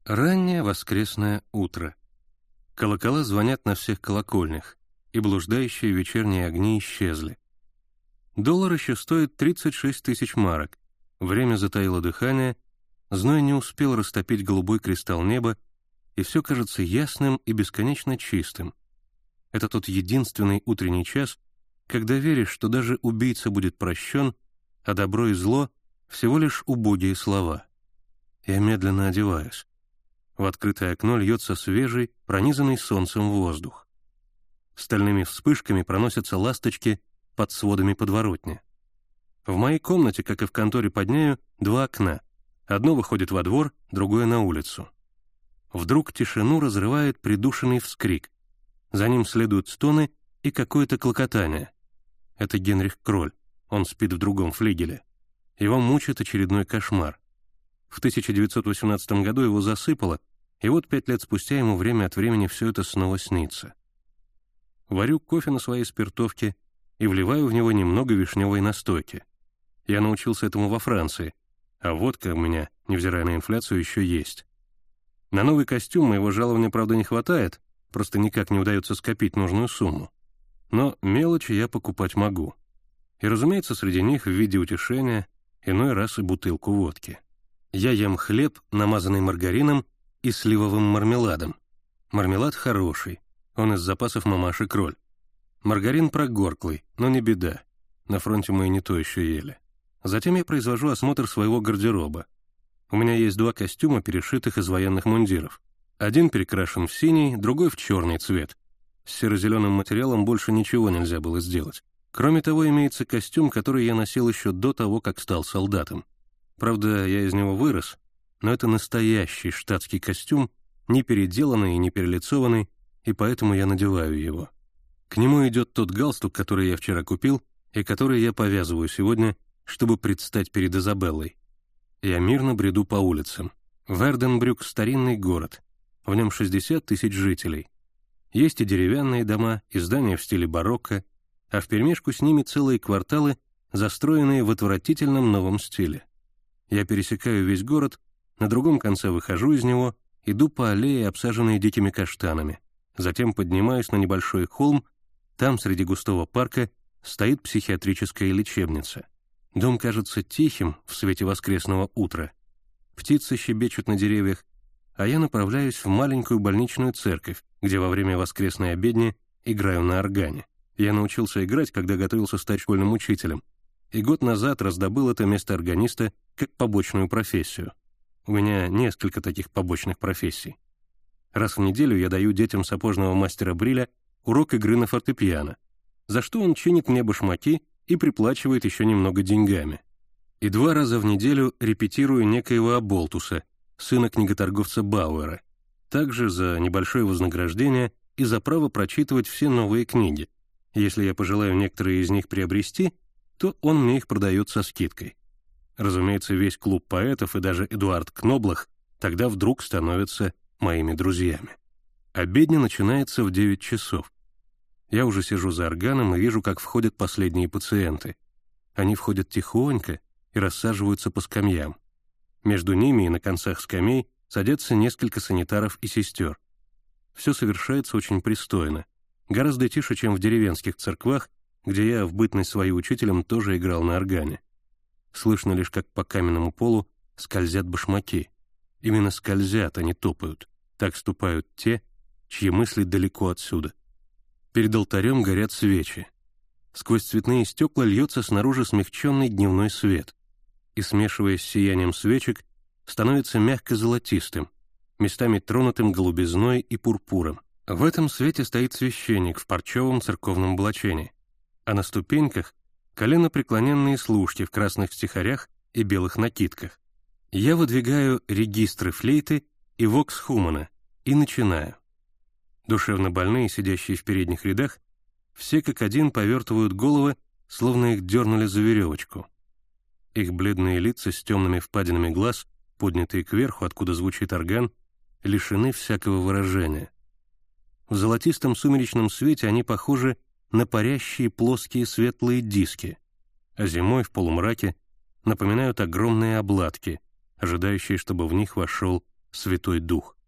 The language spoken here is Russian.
Раннее воскресное утро. Колокола звонят на всех колокольнях, и блуждающие вечерние огни исчезли. Доллар еще стоит 36 тысяч марок. Время затаило дыхание, зной не успел растопить голубой кристалл неба, и все кажется ясным и бесконечно чистым. Это тот единственный утренний час, когда веришь, что даже убийца будет прощен, а добро и зло — всего лишь убогие слова. Я медленно одеваюсь. В открытое окно льется свежий, пронизанный солнцем воздух. Стальными вспышками проносятся ласточки под сводами подворотни. В моей комнате, как и в конторе под нею, 2 окна. Одно выходит во двор, другое на улицу. Вдруг тишину разрывает придушенный вскрик. За ним следуют стоны и какое-то клокотание. Это Генрих Кроль. Он спит в другом флигеле. Его мучает очередной кошмар. В 1918 году его засыпало, и вот 5 лет спустя ему время от времени все это снова снится. Варю кофе на своей спиртовке и вливаю в него немного вишневой настойки. Я научился этому во Франции, а водка у меня, невзирая на инфляцию, еще есть. На новый костюм моего жалования, правда, не хватает, просто никак не удается скопить нужную сумму. Но мелочи я покупать могу. И, разумеется, среди них в виде утешения иной раз и бутылку водки. Я ем хлеб, намазанный маргарином и сливовым мармеладом. Мармелад хороший, он из запасов мамаши Кроль. Маргарин прогорклый, но не беда. На фронте мы и не то еще ели. Затем я произвожу осмотр своего гардероба. У меня есть 2 костюма, перешитых из военных мундиров. Один перекрашен в синий, другой в черный цвет. С серо-зеленым материалом больше ничего нельзя было сделать. Кроме того, имеется костюм, который я носил еще до того, как стал солдатом. Правда, я из него вырос, но это настоящий штатский костюм, не переделанный и не перелицованный, и поэтому я надеваю его. К нему идет тот галстук, который я вчера купил, и который я повязываю сегодня, чтобы предстать перед Изабеллой. Я мирно бреду по улицам. Верденбрюк — старинный город. В нем 60 тысяч жителей. Есть и деревянные дома, и здания в стиле барокко, а вперемешку с ними целые кварталы, застроенные в отвратительном новом стиле. Я пересекаю весь город, на другом конце выхожу из него, иду по аллее, обсаженной дикими каштанами. Затем поднимаюсь на небольшой холм, там, среди густого парка, стоит психиатрическая лечебница. Дом кажется тихим в свете воскресного утра. Птицы щебечут на деревьях, а я направляюсь в маленькую больничную церковь, где во время воскресной обедни играю на органе. Я научился играть, когда готовился стать школьным учителем, и год назад раздобыл это место органиста как побочную профессию. У меня несколько таких побочных профессий. Раз в неделю я даю детям сапожного мастера Бриля урок игры на фортепиано, за что он чинит мне башмаки и приплачивает еще немного деньгами. И 2 раза в неделю репетирую некоего Аболтуса, сына книготорговца Бауэра, также за небольшое вознаграждение и за право прочитывать все новые книги. Если я пожелаю некоторые из них приобрести, то он мне их продает со скидкой. Разумеется, весь клуб поэтов и даже Эдуард Кноблах тогда вдруг становятся моими друзьями. Обедня начинается в 9 часов. Я уже сижу за органом и вижу, как входят последние пациенты. Они входят тихонько и рассаживаются по скамьям. Между ними и на концах скамей садятся несколько санитаров и сестер. Все совершается очень пристойно, гораздо тише, чем в деревенских церквах, где я в бытность свою учителем тоже играл на органе. Слышно лишь, как по каменному полу скользят башмаки. Именно скользят, а не топают. Так ступают те, чьи мысли далеко отсюда. Перед алтарем горят свечи. Сквозь цветные стекла льется снаружи смягченный дневной свет и, смешиваясь с сиянием свечек, становится мягко-золотистым, местами тронутым голубизной и пурпуром. В этом свете стоит священник в парчевом церковном облачении, а на ступеньках коленопреклоненные служки в красных стихарях и белых накидках. Я выдвигаю регистры флейты и вокс Хумана и начинаю. Душевно больные, сидящие в передних рядах, все как один повертывают головы, словно их дернули за веревочку. Их бледные лица с темными впадинами глаз, поднятые кверху, откуда звучит орган, лишены всякого выражения. В золотистом сумеречном свете они похожи на парящие плоские светлые диски, а зимой в полумраке напоминают огромные обладки, ожидающие, чтобы в них вошел Святой Дух.